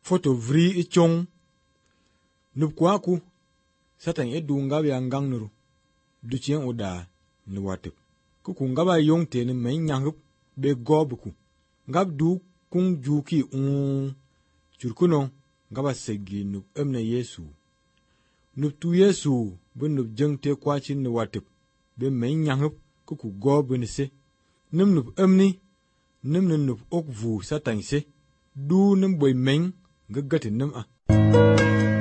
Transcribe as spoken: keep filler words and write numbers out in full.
foto vri i chong nup kwa ku satan e du ngab ya ngang nuru du chien uda ni watip ku ku ngaba yong te ni men nyang be gob ku ngab du kung ju ki un churkuno ngaba segi nup emne yesu nup tu yesu bu nup jeng te kwa chin ni watip be men nyang ku ku gob ni se nim nup emni nim nup ok vu satan se du nim boy men gagati nim a